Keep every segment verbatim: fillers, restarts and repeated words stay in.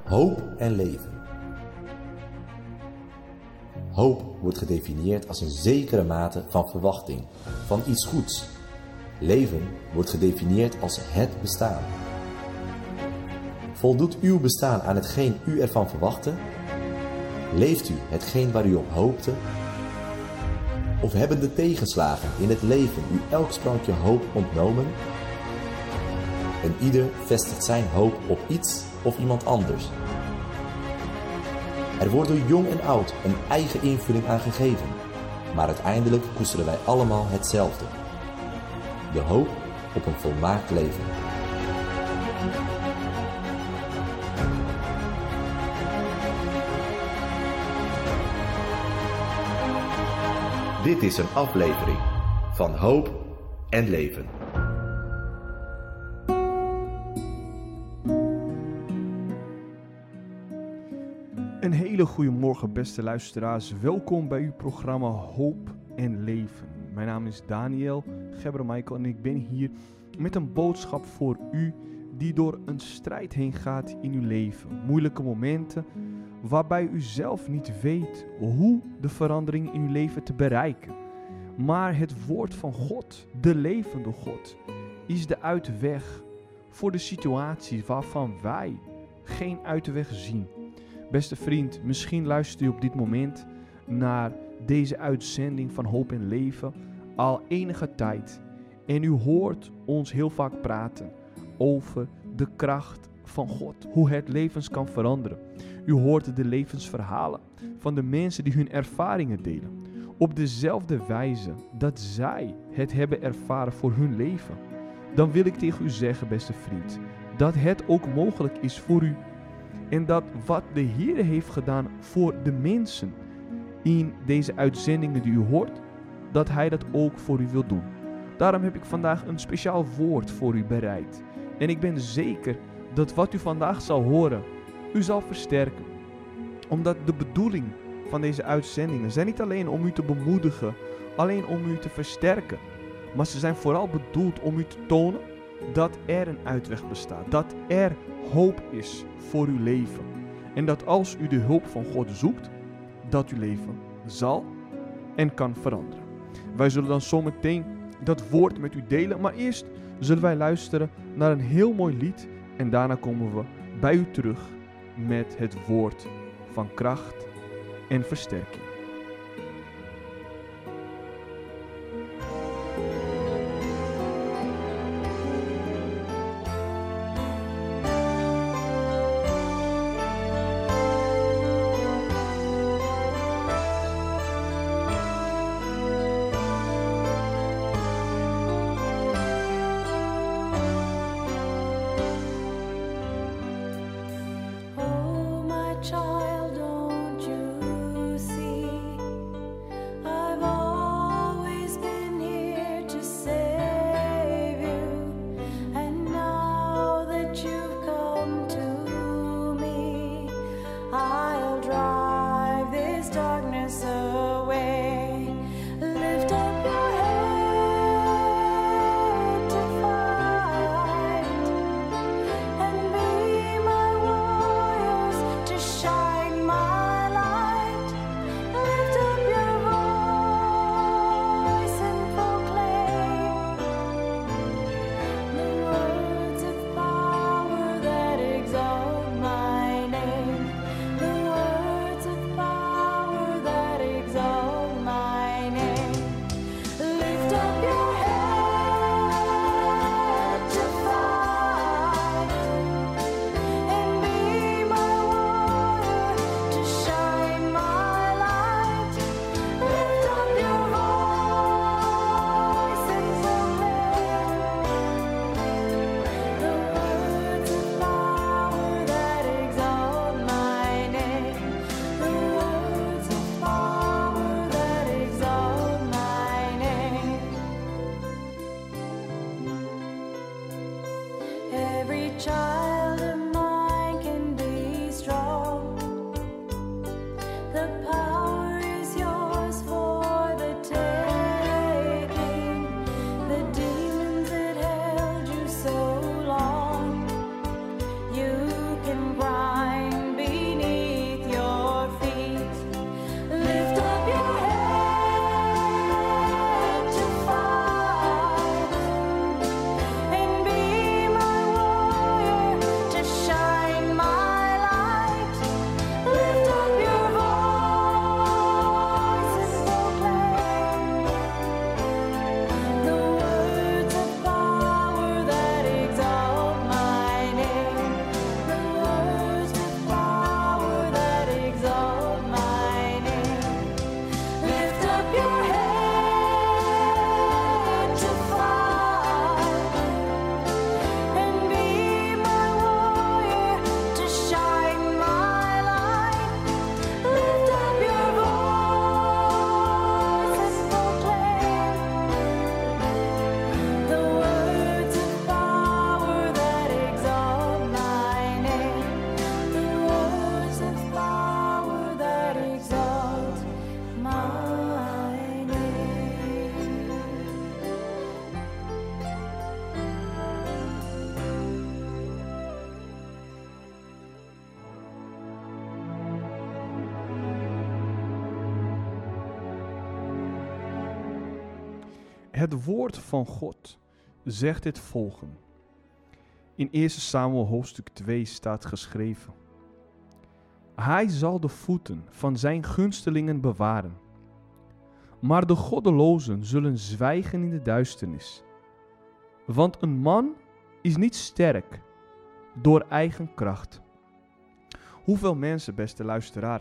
Hoop en leven. Hoop wordt gedefinieerd als een zekere mate van verwachting, van iets goeds. Leven wordt gedefinieerd als het bestaan. Voldoet uw bestaan aan hetgeen u ervan verwachtte? Leeft u hetgeen waar u op hoopte? Of hebben de tegenslagen in het leven u elk sprankje hoop ontnomen? En ieder vestigt zijn hoop op iets of iemand anders. Er wordt door jong en oud een eigen invulling aan gegeven, maar uiteindelijk koesteren wij allemaal hetzelfde. De hoop op een volmaakt leven. Dit is een aflevering van Hoop en Leven. Een hele goede morgen, beste luisteraars. Welkom bij uw programma Hoop en Leven. Mijn naam is Daniel Gebremichael en ik ben hier met een boodschap voor u die door een strijd heen gaat in uw leven. Moeilijke momenten waarbij u zelf niet weet hoe de verandering in uw leven te bereiken. Maar het woord van God, de levende God, is de uitweg voor de situaties waarvan wij geen uitweg zien. Beste vriend, misschien luistert u op dit moment naar deze uitzending van Hoop en Leven al enige tijd. En u hoort ons heel vaak praten over de kracht van God, hoe het levens kan veranderen. U hoort de levensverhalen van de mensen die hun ervaringen delen. Op dezelfde wijze dat zij het hebben ervaren voor hun leven. Dan wil ik tegen u zeggen, beste vriend, dat het ook mogelijk is voor u. En dat wat de Heer heeft gedaan voor de mensen in deze uitzendingen die u hoort, dat Hij dat ook voor u wil doen. Daarom heb ik vandaag een speciaal woord voor u bereid. En ik ben zeker dat wat u vandaag zal horen, u zal versterken. Omdat de bedoeling van deze uitzendingen zijn niet alleen om u te bemoedigen, alleen om u te versterken. Maar ze zijn vooral bedoeld om u te tonen dat er een uitweg bestaat. Dat er hoop is voor uw leven. En dat als u de hulp van God zoekt, dat uw leven zal en kan veranderen. Wij zullen dan zometeen dat woord met u delen. Maar eerst zullen wij luisteren naar een heel mooi lied. En daarna komen we bij u terug met het woord van kracht en versterking. Child, don't you see? Shine Het woord van God zegt het volgende. In eerste Samuel hoofdstuk twee staat geschreven. Hij zal de voeten van zijn gunstelingen bewaren. Maar de goddelozen zullen zwijgen in de duisternis. Want een man is niet sterk door eigen kracht. Hoeveel mensen, beste luisteraar,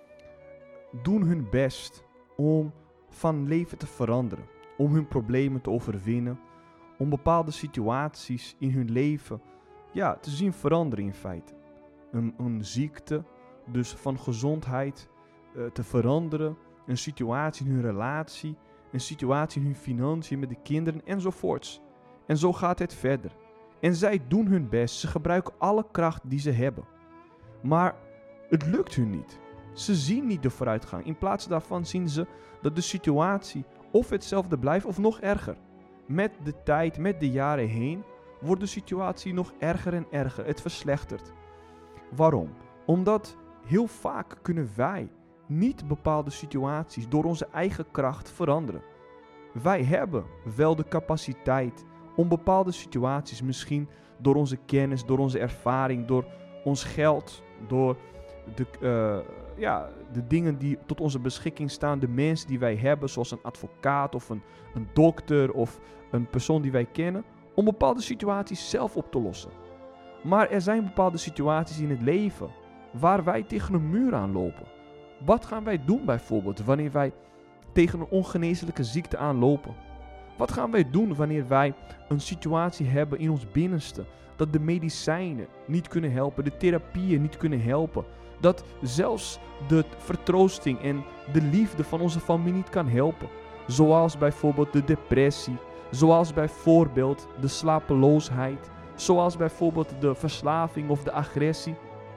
doen hun best om van leven te veranderen, om hun problemen te overwinnen, om bepaalde situaties in hun leven ja, te zien veranderen in feite. Een, een ziekte, dus van gezondheid uh, te veranderen, een situatie in hun relatie, een situatie in hun financiën met de kinderen enzovoorts. En zo gaat het verder. En zij doen hun best, ze gebruiken alle kracht die ze hebben. Maar het lukt hun niet. Ze zien niet de vooruitgang. In plaats daarvan zien ze dat de situatie of hetzelfde blijft of nog erger. Met de tijd, met de jaren heen, wordt de situatie nog erger en erger. Het verslechtert. Waarom? Omdat heel vaak kunnen wij niet bepaalde situaties door onze eigen kracht veranderen. Wij hebben wel de capaciteit om bepaalde situaties misschien door onze kennis, door onze ervaring, door ons geld, door de, uh, ja, de dingen die tot onze beschikking staan, de mensen die wij hebben, zoals een advocaat of een, een dokter of een persoon die wij kennen, om bepaalde situaties zelf op te lossen. Maar er zijn bepaalde situaties in het leven waar wij tegen een muur aanlopen. Wat gaan wij doen bijvoorbeeld wanneer wij tegen een ongeneeslijke ziekte aanlopen? Wat gaan wij doen wanneer wij een situatie hebben in ons binnenste dat de medicijnen niet kunnen helpen, de therapieën niet kunnen helpen, dat zelfs de vertroosting en de liefde van onze familie niet kan helpen? Zoals bijvoorbeeld de depressie, zoals bijvoorbeeld de slapeloosheid, zoals bijvoorbeeld de verslaving of de agressie.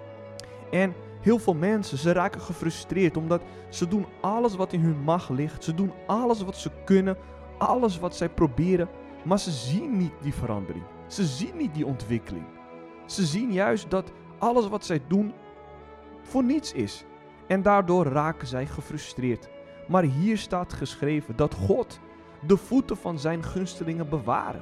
En heel veel mensen, ze raken gefrustreerd omdat ze doen alles wat in hun macht ligt. Ze doen alles wat ze kunnen, alles wat zij proberen, maar ze zien niet die verandering. Ze zien niet die ontwikkeling. Ze zien juist dat alles wat zij doen voor niets is. En daardoor raken zij gefrustreerd. Maar hier staat geschreven dat God de voeten van zijn gunstelingen bewaren.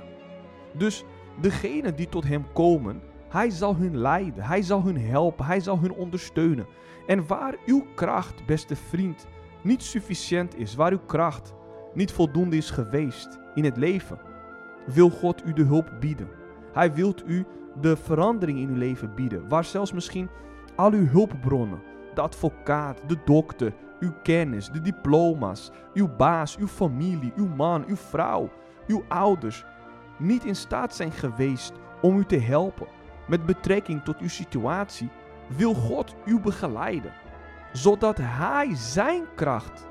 Dus degenen die tot hem komen, hij zal hun leiden, hij zal hun helpen, hij zal hun ondersteunen. En waar uw kracht, beste vriend, niet sufficiënt is, waar uw kracht niet voldoende is geweest in het leven, wil God u de hulp bieden. Hij wil u de verandering in uw leven bieden, waar zelfs misschien al uw hulpbronnen, de advocaat, de dokter, uw kennis, de diploma's, uw baas, uw familie, uw man, uw vrouw, uw ouders, niet in staat zijn geweest om u te helpen met betrekking tot uw situatie, wil God u begeleiden, zodat hij zijn kracht,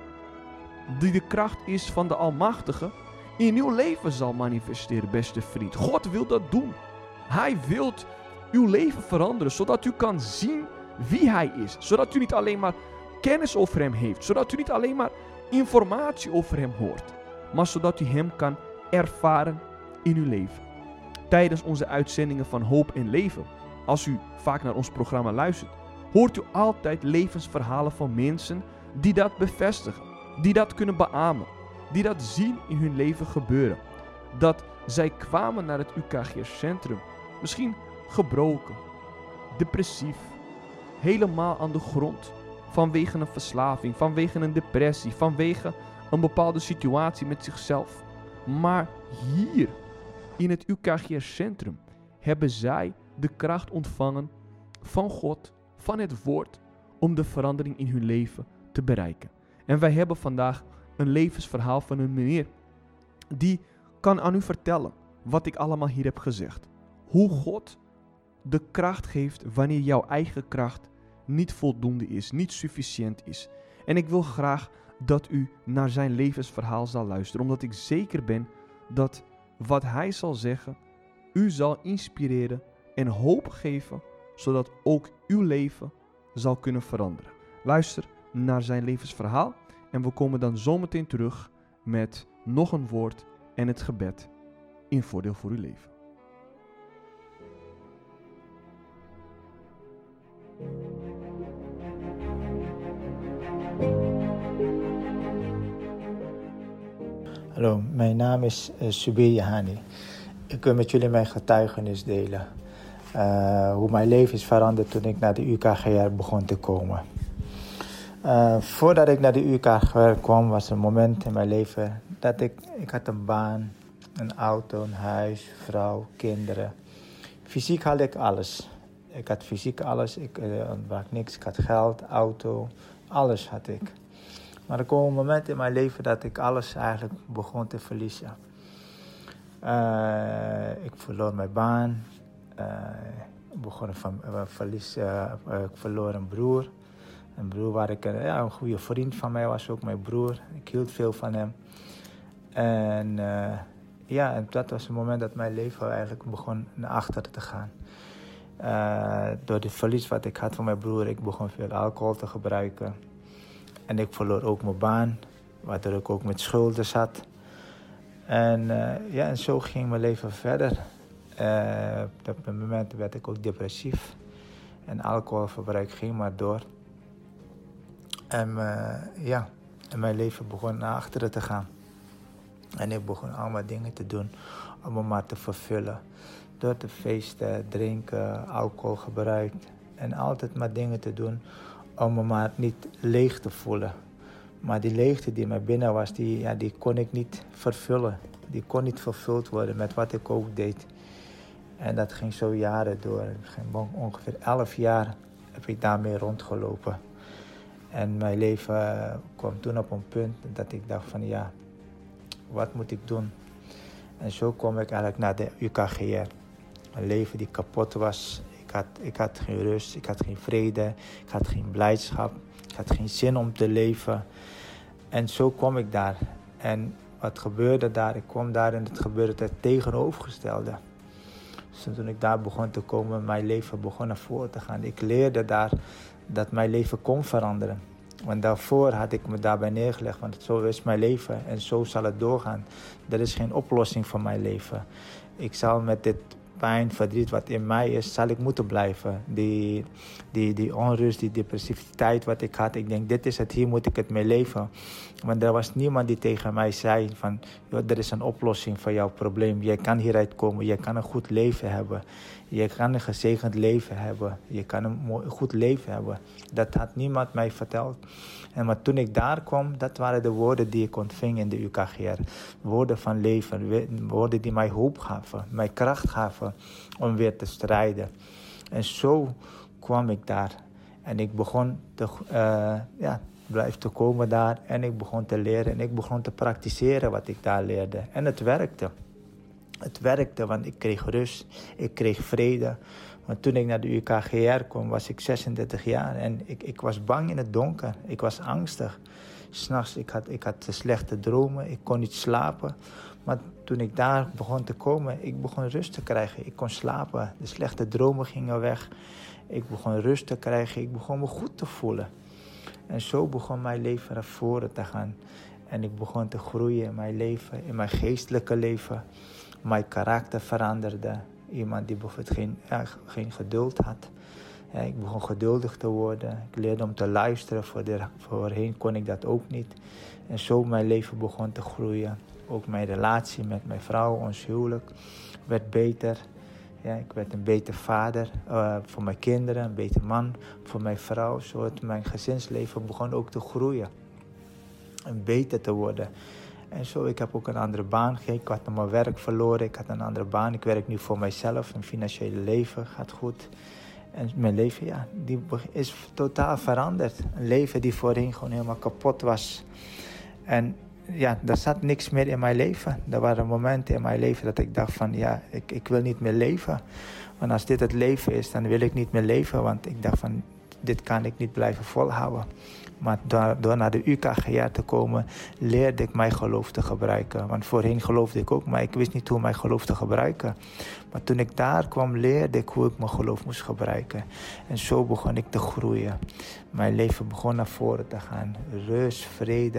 die de kracht is van de Almachtige, in uw leven zal manifesteren, beste vriend. God wil dat doen. Hij wil uw leven veranderen, zodat u kan zien wie hij is. Zodat u niet alleen maar kennis over hem heeft, zodat u niet alleen maar informatie over hem hoort, maar zodat u hem kan ervaren in uw leven. Tijdens onze uitzendingen van Hoop en Leven, als u vaak naar ons programma luistert, hoort u altijd levensverhalen van mensen die dat bevestigen, die dat kunnen beamen, die dat zien in hun leven gebeuren. Dat zij kwamen naar het U K G R-centrum, misschien gebroken, depressief, helemaal aan de grond, vanwege een verslaving, vanwege een depressie, vanwege een bepaalde situatie met zichzelf. Maar hier, in het U K G R-centrum, hebben zij de kracht ontvangen van God, van het woord, om de verandering in hun leven te bereiken. En wij hebben vandaag een levensverhaal van een meneer die kan aan u vertellen wat ik allemaal hier heb gezegd. Hoe God de kracht geeft wanneer jouw eigen kracht niet voldoende is, niet sufficiënt is. En ik wil graag dat u naar zijn levensverhaal zal luisteren, omdat ik zeker ben dat wat hij zal zeggen u zal inspireren en hoop geven, zodat ook uw leven zal kunnen veranderen. Luister naar zijn levensverhaal en we komen dan zometeen terug met nog een woord en het gebed in voordeel voor uw leven. Hallo, mijn naam is uh, Subir Jahani. Ik wil met jullie mijn getuigenis delen. Uh, hoe mijn leven is veranderd toen ik naar de U K G R begon te komen. Uh, voordat ik naar de U K G R kwam, was er een moment in mijn leven dat ik... Ik had een baan, een auto, een huis, vrouw, kinderen. Fysiek had ik alles. Ik had fysiek alles, ik uh, ontbrak niks. Ik had geld, auto, alles had ik. Maar er kwam een moment in mijn leven dat ik alles eigenlijk begon te verliezen. Uh, ik verloor mijn baan. Uh, ik, begon van, uh, verlies, uh, uh, ik verloor een broer. Een broer waar ik uh, ja, een goede vriend van mij was, ook mijn broer. Ik hield veel van hem. En uh, ja, en dat was het moment dat mijn leven eigenlijk begon naar achteren te gaan. Uh, door het verlies wat ik had van mijn broer, ik begon veel alcohol te gebruiken. En ik verloor ook mijn baan, waardoor ik ook met schulden zat. En, uh, ja, en zo ging mijn leven verder. Uh, op een moment werd ik ook depressief. En alcoholverbruik ging maar door. En, uh, ja, en mijn leven begon naar achteren te gaan. En ik begon allemaal dingen te doen om me maar te vervullen. Door te feesten, drinken, alcohol gebruikt. En altijd maar dingen te doen om me maar niet leeg te voelen. Maar die leegte die mij binnen was, die, ja, die kon ik niet vervullen. Die kon niet vervuld worden met wat ik ook deed. En dat ging zo jaren door. Het ging ongeveer elf jaar heb ik daarmee rondgelopen. En mijn leven kwam toen op een punt dat ik dacht van ja, wat moet ik doen? En zo kwam ik eigenlijk naar de U K G R. Een leven die kapot was. Ik had, ik had geen rust, ik had geen vrede, ik had geen blijdschap. Ik had geen zin om te leven. En zo kwam ik daar. En wat gebeurde daar? Ik kwam daar en het gebeurde het tegenovergestelde. Dus toen ik daar begon te komen, mijn leven begon naar voren te gaan. Ik leerde daar dat mijn leven kon veranderen. Want daarvoor had ik me daarbij neergelegd, want zo is mijn leven en zo zal het doorgaan. Er is geen oplossing voor mijn leven. Ik zal met dit pijn, verdriet wat in mij is, zal ik moeten blijven. Die, die, die onrust, die depressiviteit wat ik had, ik denk dit is het, hier moet ik het mee leven. Want er was niemand die tegen mij zei van, joh, er is een oplossing voor jouw probleem. Je kan hieruit komen, je kan een goed leven hebben. Je kan een gezegend leven hebben. Je kan een mooi, goed leven hebben. Dat had niemand mij verteld. En maar toen ik daar kwam, dat waren de woorden die ik ontving in de U K G R. Woorden van leven, woorden die mij hoop gaven, mij kracht gaven om weer te strijden. En zo kwam ik daar. En ik begon te, uh, ja, blijf te komen daar. En ik begon te leren en ik begon te praktiseren wat ik daar leerde. En het werkte. Het werkte, want ik kreeg rust, ik kreeg vrede. Want toen ik naar de U K G R kwam, was ik zesendertig jaar. En ik, ik was bang in het donker. Ik was angstig. 's Nachts, ik had, ik had slechte dromen. Ik kon niet slapen. Maar toen ik daar begon te komen, ik begon rust te krijgen. Ik kon slapen. De slechte dromen gingen weg. Ik begon rust te krijgen. Ik begon me goed te voelen. En zo begon mijn leven naar voren te gaan. En ik begon te groeien in mijn leven, in mijn geestelijke leven. Mijn karakter veranderde. Iemand die bijvoorbeeld geen, ja, geen geduld had. Ja, ik begon geduldig te worden. Ik leerde om te luisteren. Voor de, voorheen kon ik dat ook niet. En zo mijn leven begon te groeien. Ook mijn relatie met mijn vrouw, ons huwelijk, werd beter. Ja, ik werd een beter vader uh, voor mijn kinderen, een beter man voor mijn vrouw. Zo het mijn gezinsleven begon ook te groeien. En beter te worden. En zo, ik heb ook een andere baan gekregen. Ik had mijn werk verloren. Ik had een andere baan. Ik werk nu voor mijzelf. Mijn financiële leven gaat goed. En mijn leven, ja, die is totaal veranderd. Een leven die voorheen gewoon helemaal kapot was. En ja, er zat niks meer in mijn leven. Er waren momenten in mijn leven dat ik dacht van, ja, ik, ik wil niet meer leven. Want als dit het leven is, dan wil ik niet meer leven. Want ik dacht van, dit kan ik niet blijven volhouden. Maar door, door naar de U K G R te komen, leerde ik mijn geloof te gebruiken. Want voorheen geloofde ik ook, maar ik wist niet hoe mijn geloof te gebruiken. Maar toen ik daar kwam, leerde ik hoe ik mijn geloof moest gebruiken. En zo begon ik te groeien. Mijn leven begon naar voren te gaan. Rust, vrede,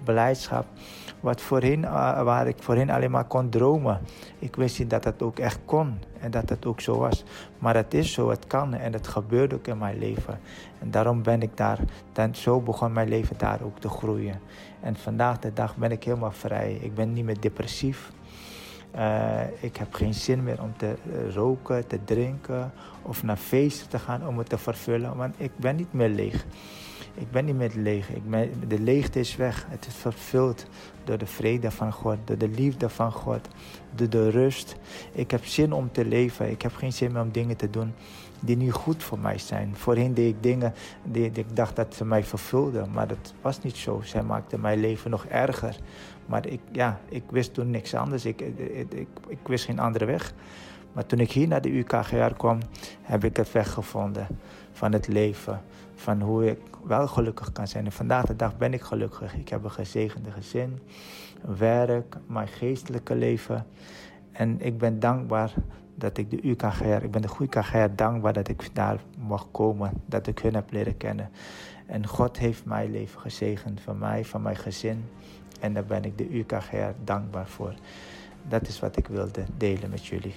blijdschap. Wat voorheen, uh, waar ik voorheen alleen maar kon dromen. Ik wist niet dat het ook echt kon en dat het ook zo was. Maar het is zo, het kan en het gebeurt ook in mijn leven. En daarom ben ik daar, dan zo begon mijn leven daar ook te groeien. En vandaag de dag ben ik helemaal vrij. Ik ben niet meer depressief. Uh, ik heb geen zin meer om te uh, roken, te drinken of naar feesten te gaan om het te vervullen. Want ik ben niet meer leeg. Ik ben niet meer leeg. Ik ben, de leegte is weg. Het is vervuld door de vrede van God, door de liefde van God, door de rust. Ik heb zin om te leven. Ik heb geen zin meer om dingen te doen die niet goed voor mij zijn. Voorheen deed ik dingen die, die ik dacht dat ze mij vervulden, maar dat was niet zo. Zij maakten mijn leven nog erger. Maar ik, ja, ik wist toen niks anders. Ik, ik, ik, ik wist geen andere weg. Maar toen ik hier naar de U K G R kwam, heb ik het weg gevonden van het leven. Van hoe ik wel gelukkig kan zijn. En vandaag de dag ben ik gelukkig. Ik heb een gezegende gezin, werk, mijn geestelijke leven. En ik ben dankbaar dat ik de U K G R, ik ben de goede K G R dankbaar dat ik daar mag komen. Dat ik hun heb leren kennen. En God heeft mijn leven gezegend, van mij, van mijn gezin. En daar ben ik de U K G R dankbaar voor. Dat is wat ik wilde delen met jullie.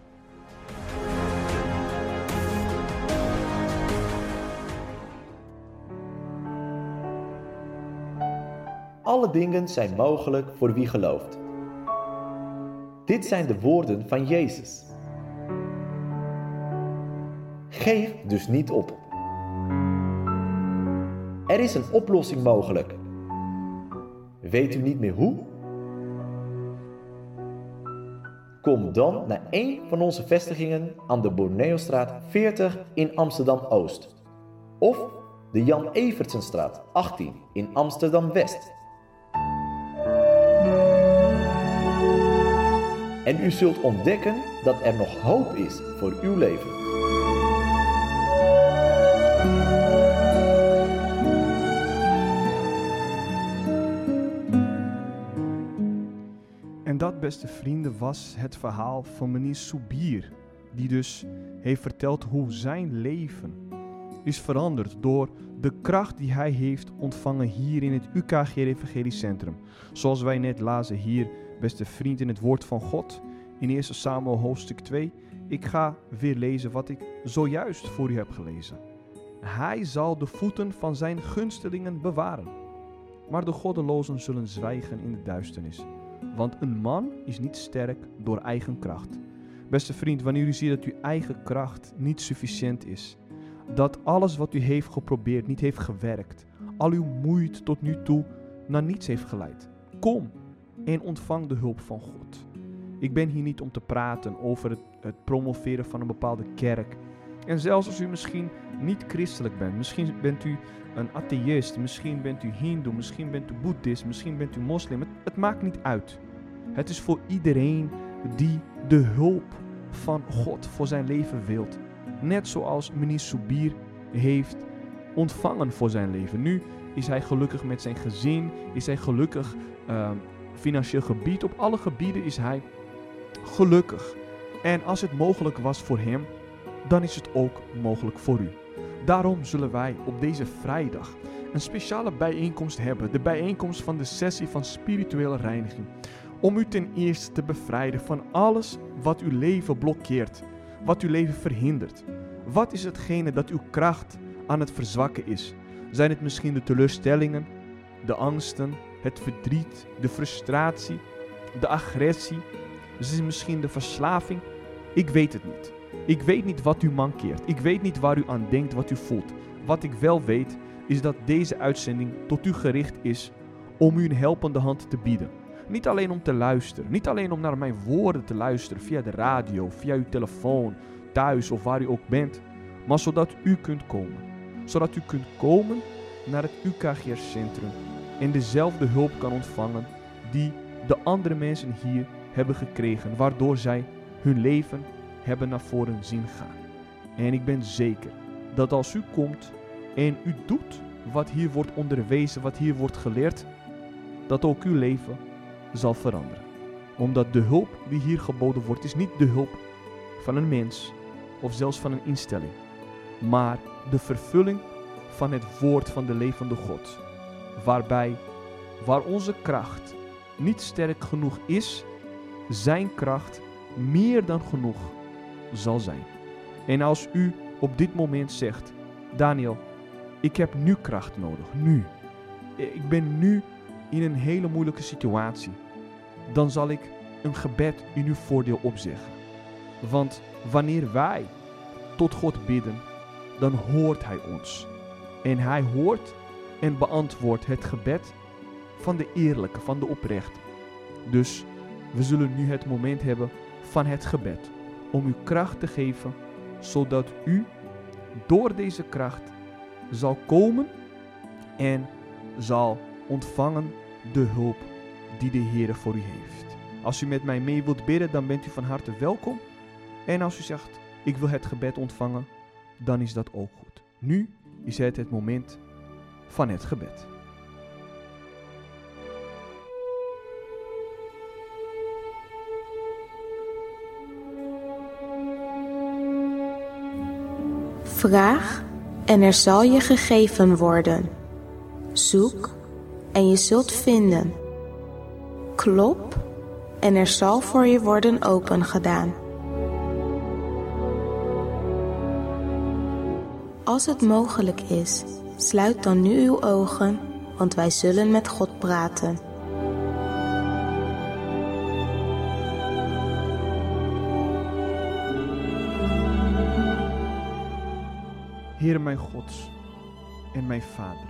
Alle dingen zijn mogelijk voor wie gelooft. Dit zijn de woorden van Jezus. Geef dus niet op. Er is een oplossing mogelijk. Weet u niet meer hoe? Kom dan naar een van onze vestigingen aan de Borneostraat veertig in Amsterdam-Oost. Of de Jan Evertsenstraat achttien in Amsterdam-West. En u zult ontdekken dat er nog hoop is voor uw leven. En dat, beste vrienden, was het verhaal van meneer Soubir, die dus heeft verteld hoe zijn leven is veranderd door de kracht die hij heeft ontvangen hier in het U K G R Evangelisch Centrum. Zoals wij net lazen hier, beste vriend, in het woord van God, in eerste Samuel hoofdstuk twee. Ik ga weer lezen wat ik zojuist voor u heb gelezen. Hij zal de voeten van zijn gunstelingen bewaren, maar de goddelozen zullen zwijgen in de duisternis. Want een man is niet sterk door eigen kracht. Beste vriend, wanneer u ziet dat uw eigen kracht niet sufficiënt is, dat alles wat u heeft geprobeerd niet heeft gewerkt, al uw moeite tot nu toe naar niets heeft geleid, kom en ontvang de hulp van God. Ik ben hier niet om te praten over het, het promoveren van een bepaalde kerk. En zelfs als u misschien niet christelijk bent, misschien bent u een atheïst, misschien bent u hindoe, misschien bent u boeddhist, misschien bent u moslim. Het, het maakt niet uit. Het is voor iedereen die de hulp van God voor zijn leven wilt. Net zoals meneer Soubir heeft ontvangen voor zijn leven. Nu is hij gelukkig met zijn gezin, is hij gelukkig uh, financieel gebied. Op alle gebieden is hij gelukkig. En als het mogelijk was voor hem, dan is het ook mogelijk voor u. Daarom zullen wij op deze vrijdag een speciale bijeenkomst hebben. De bijeenkomst van de sessie van spirituele reiniging. Om u ten eerste te bevrijden van alles wat uw leven blokkeert. Wat uw leven verhindert. Wat is hetgene dat uw kracht aan het verzwakken is? Zijn het misschien de teleurstellingen, de angsten, het verdriet, de frustratie, de agressie? Is het misschien de verslaving? Ik weet het niet. Ik weet niet wat u mankeert. Ik weet niet waar u aan denkt, wat u voelt. Wat ik wel weet, is dat deze uitzending tot u gericht is om u een helpende hand te bieden. Niet alleen om te luisteren. Niet alleen om naar mijn woorden te luisteren via de radio, via uw telefoon, thuis of waar u ook bent. Maar zodat u kunt komen. Zodat u kunt komen naar het U K G R Centrum en dezelfde hulp kan ontvangen die de andere mensen hier hebben gekregen. Waardoor zij hun leven hebben naar voren zien gaan. En ik ben zeker dat als u komt en u doet wat hier wordt onderwezen, wat hier wordt geleerd, dat ook uw leven zal veranderen. Omdat de hulp die hier geboden wordt, is niet de hulp van een mens of zelfs van een instelling, maar de vervulling van het woord van de levende God, waarbij waar onze kracht niet sterk genoeg is, zijn kracht meer dan genoeg zal zijn. En als u op dit moment zegt, Daniel, ik heb nu kracht nodig, nu. Ik ben nu in een hele moeilijke situatie. Dan zal ik een gebed in uw voordeel opzeggen. Want wanneer wij tot God bidden, dan hoort Hij ons. En Hij hoort en beantwoordt het gebed van de eerlijke, van de oprechte. Dus we zullen nu het moment hebben van het gebed. Om u kracht te geven, zodat u door deze kracht zal komen en zal ontvangen de hulp die de Heer voor u heeft. Als u met mij mee wilt bidden, dan bent u van harte welkom. En als u zegt, ik wil het gebed ontvangen, dan is dat ook goed. Nu is het het moment van het gebed. Vraag en er zal je gegeven worden. Zoek en je zult vinden. Klop en er zal voor je worden opengedaan. Als het mogelijk is, sluit dan nu uw ogen, want wij zullen met God praten. Heer mijn God en mijn Vader,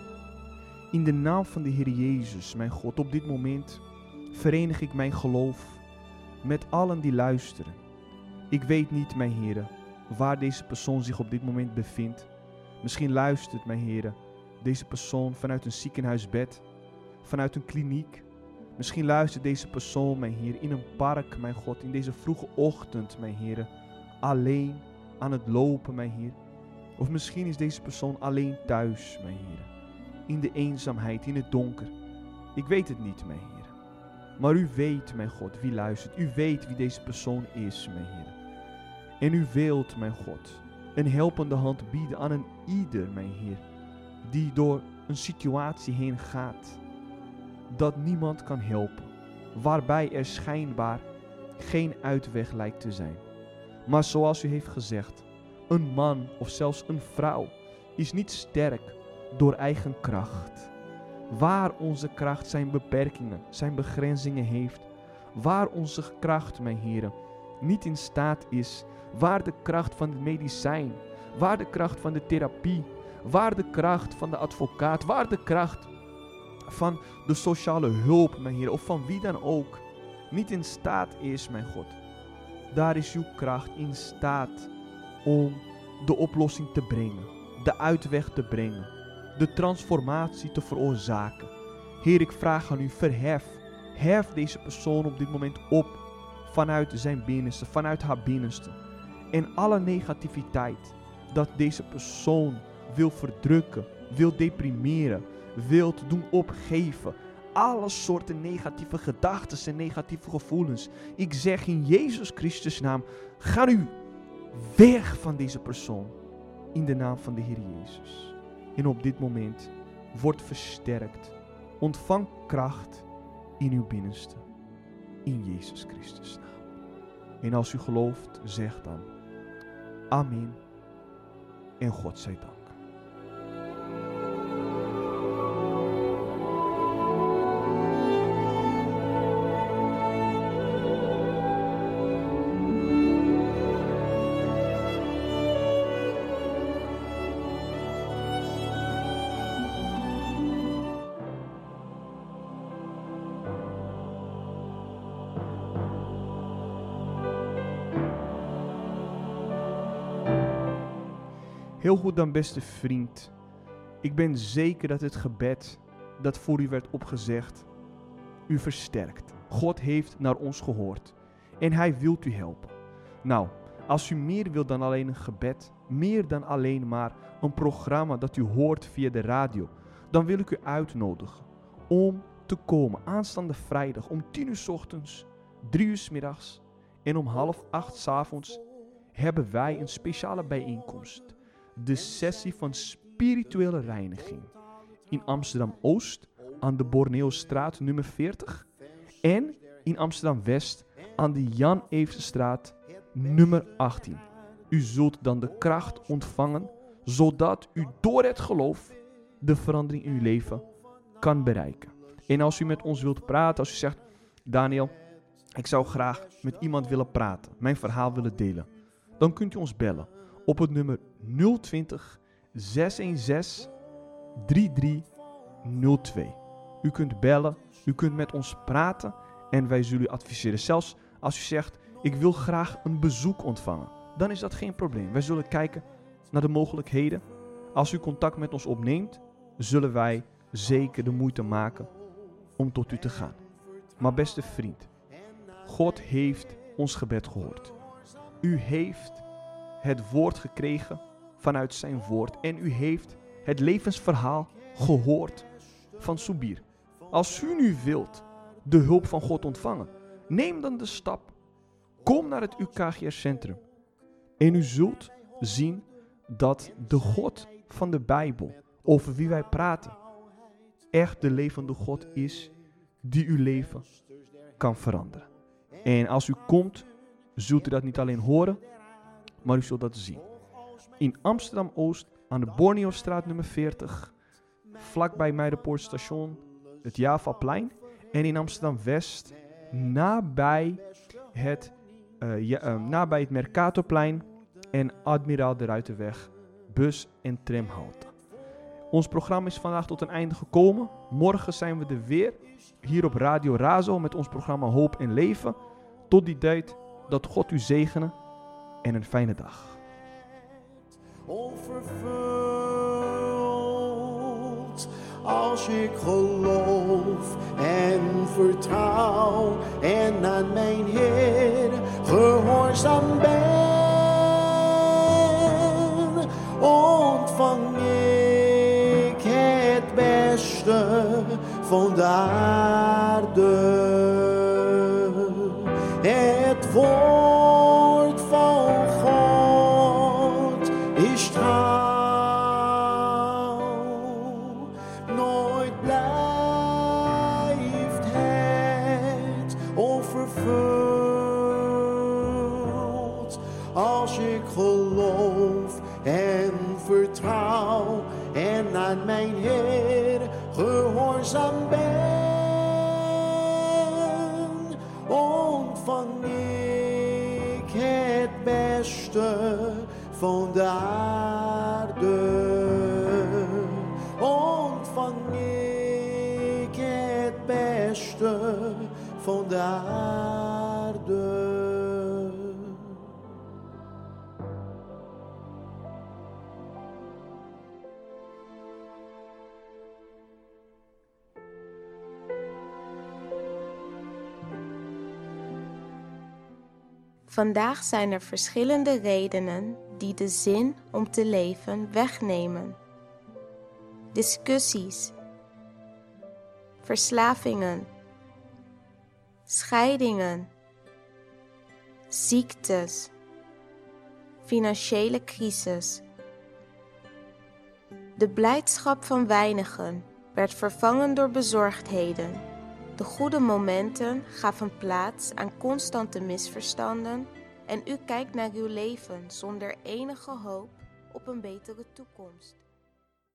in de naam van de Heer Jezus, mijn God, op dit moment verenig ik mijn geloof met allen die luisteren. Ik weet niet, mijn Heer, waar deze persoon zich op dit moment bevindt. Misschien luistert, mijn Heer, deze persoon vanuit een ziekenhuisbed, vanuit een kliniek. Misschien luistert deze persoon, mijn Heer, in een park, mijn God, in deze vroege ochtend, mijn Heer, alleen aan het lopen, mijn Heer. Of misschien is deze persoon alleen thuis, mijn Heer, in de eenzaamheid, in het donker. Ik weet het niet, mijn Heer. Maar u weet, mijn God, wie luistert. U weet wie deze persoon is, mijn Heer. En u wilt, mijn God, een helpende hand bieden aan een ieder, mijn Heer, die door een situatie heen gaat dat niemand kan helpen, waarbij er schijnbaar geen uitweg lijkt te zijn. Maar zoals u heeft gezegd, een man of zelfs een vrouw is niet sterk door eigen kracht. Waar onze kracht zijn beperkingen, zijn begrenzingen heeft, waar onze kracht, mijn Heer, niet in staat is, waar de kracht van het medicijn, waar de kracht van de therapie, waar de kracht van de advocaat, waar de kracht van de sociale hulp, mijn Heer, of van wie dan ook, niet in staat is, mijn God. Daar is uw kracht in staat om de oplossing te brengen, de uitweg te brengen, de transformatie te veroorzaken. Heer, ik vraag aan u, verhef, hef deze persoon op dit moment op vanuit zijn binnenste, vanuit haar binnenste. En alle negativiteit dat deze persoon wil verdrukken, wil deprimeren, wil doen opgeven. Alle soorten negatieve gedachten en negatieve gevoelens. Ik zeg in Jezus Christus' naam, ga nu weg van deze persoon. In de naam van de Heer Jezus. En op dit moment wordt versterkt. Ontvang kracht in uw binnenste. In Jezus Christus' naam. En als u gelooft, zeg dan amen en God zij dank. Heel goed dan, beste vriend. Ik ben zeker dat het gebed dat voor u werd opgezegd, u versterkt. God heeft naar ons gehoord en Hij wil u helpen. Nou, als u meer wilt dan alleen een gebed, meer dan alleen maar een programma dat u hoort via de radio, dan wil ik u uitnodigen om te komen aanstaande vrijdag om tien uur 's ochtends, drie uur 's middags en om half acht 's avonds hebben wij een speciale bijeenkomst. De sessie van spirituele reiniging in Amsterdam-Oost aan de Borneostraat nummer veertig. En in Amsterdam-West aan de Jan Eefsestraat nummer achttien. U zult dan de kracht ontvangen, zodat u door het geloof de verandering in uw leven kan bereiken. En als u met ons wilt praten, als u zegt, Daniel, ik zou graag met iemand willen praten, mijn verhaal willen delen, dan kunt u ons bellen op het nummer nul twintig, zes een zes, drie drie nul twee. U kunt bellen, u kunt met ons praten en wij zullen u adviseren. Zelfs als u zegt, ik wil graag een bezoek ontvangen, dan is dat geen probleem. Wij zullen kijken naar de mogelijkheden. Als u contact met ons opneemt, zullen wij zeker de moeite maken om tot u te gaan. Maar beste vriend, God heeft ons gebed gehoord. U heeft het woord gekregen vanuit zijn woord. En u heeft het levensverhaal gehoord van Subir. Als u nu wilt de hulp van God ontvangen, neem dan de stap. Kom naar het U K G R-centrum. En u zult zien dat de God van de Bijbel, over wie wij praten, echt de levende God is die uw leven kan veranderen. En als u komt, zult u dat niet alleen horen, maar u zult dat zien. In Amsterdam-Oost, aan de Borneostraat nummer veertig, vlakbij Meijerpoortstation, het Javaplein. En in Amsterdam-West, nabij het, uh, ja, uh, nabij het Mercatorplein en Admiraal de Ruitenweg, bus- en tramhalte. Ons programma is vandaag tot een einde gekomen. Morgen zijn we er weer, hier op Radio Razo, met ons programma Hoop en Leven. Tot die tijd, dat God u zegene en een fijne dag. Onvervuld, als ik geloof en vertrouw en aan mijn Heer gehoorzaam ben, ontvang ik het beste van de aarde. Het woord van God is trouw, nooit blijft het onvervuld. Als ik geloof en vertrouw en aan mijn Heer gehoorzaam ben, ontvang ik het beste van de aarde. Ontvang ik het beste van de aarde. Vandaag zijn er verschillende redenen die de zin om te leven wegnemen. Discussies, verslavingen, scheidingen, ziektes, financiële crisis. De blijdschap van weinigen werd vervangen door bezorgdheden. De goede momenten gaven plaats aan constante misverstanden en u kijkt naar uw leven zonder enige hoop op een betere toekomst.